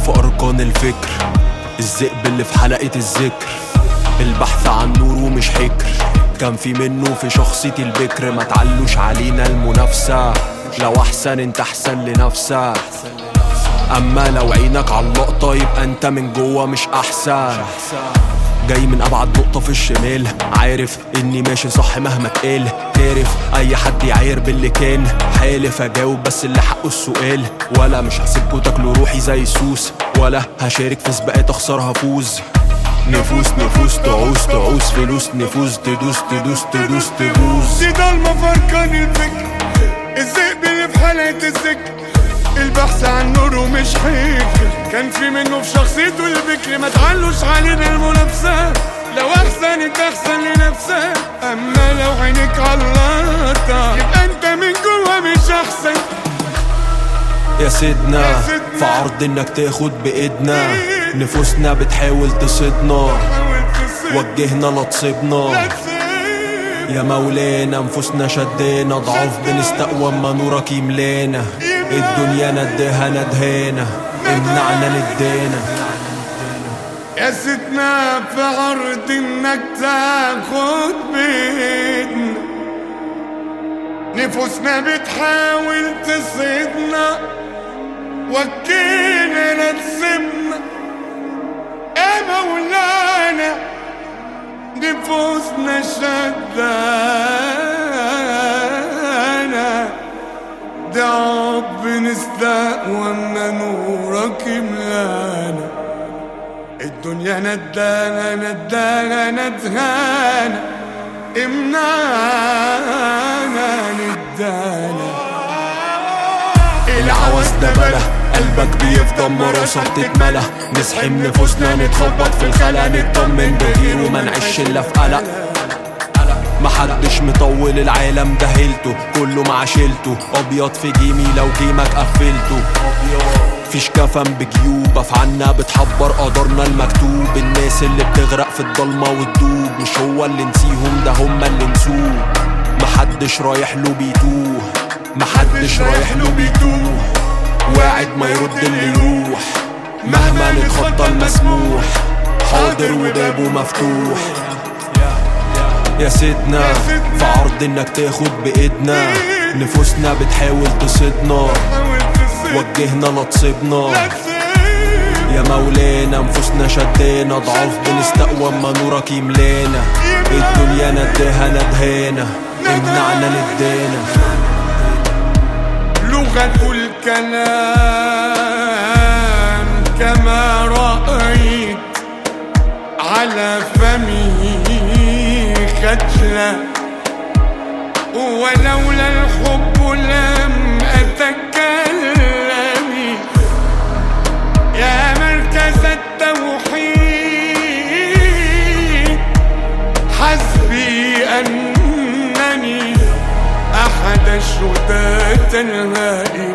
في أركان الفكر، الذئب اللي في حلقة الذكر، البحث عن نور ومش حكر. كان في منه في شخصيتي البكر، ما تعلوش علينا المنافسة، لو أحسن انت أحسن لنفسك. أما لو عينك على اللقطة يبقى انت من جوه مش أحسن. جاي من أبعد نقطة في الشمال، عارف إني ماشي صح مهما تقال. كارف أي حد يعاير باللي كان، حالف أجاوب بس اللي حقه السؤال. ولا مش هسيبكوا تاكلوا روحي زي السوس، ولا هشارك في سباقات أخسر هفوز. نفوس نفوس تعوز تعوز فلوس، نفوس تدوس تدوس تدوس تدوس. دي ضلمة فرقان الفكر، الذئب اللي في حلقة الذكر، البحث عن نور ومش حكر. كان في منه في شخصيته البكر، ما تعلوش علينا المنافسة، لو أحسن انت أحسن لنفسك. أما لو عينك علقتها يبقى انت من جوا مش أحسن. يا سيدنا في عرض انك تاخد بإيدنا، نفوسنا بتحاول تصيدنا، وجهنا لا تصيبنا. يا مولانا نفوسنا شدانا، ضعاف بنستقوى اما نورك يملانا. الدنيا نداها ندهانا، امنعنا ندانا. يا سيدنا في عرض انك تاخد بإيدنا، نفوسنا بتحاول تصيدنا، وجينا لا تسيبنا. يا مولانا نفوسنا شدانا، ضعاف بنستقوى اما نورك يملانا. الدنيا ندانا ندانا ندهانا، امنعنا ندانا. العوز ده بلا، قلبك بيفضل مراسة بتتملى. نسحم نفوسنا نتخبط في الخلا، نطمن بغير وما نعيش الا في قلق. محدش مطول العالم ده هيلته، كله مع شيلته. ابيض في جيمي لو جيمك قفلته، فيش كفن بجيوب افعالنا بتحبر قدرنا المكتوب. الناس اللي بتغرق في الضلمة وتدوب، مش هو اللي نسيهم ده هما اللي نسوه. محدش رايح له بيتوه، محدش رايح له بيتوه. واعد ما يرد اللي يروح، مهما نتخطى المسموح. حاضر وبابه مفتوح. يا سيدنا في عرض انك تاخد بإيدنا، نفوسنا بتحاول تصيدنا، وجهنا لا تصيبنا. يا مولانا نفوسنا شدانا، ضعاف بنستقوى اما نورك يملانا. الدنيا نداها ندهانا، امنعنا ندانا. لغة الكلام كما رأيت على فمي خجلة، ولولا الحب لم أتكلم. يا مركز التوحيد حسبي أنني أحد الشتات الهائلين.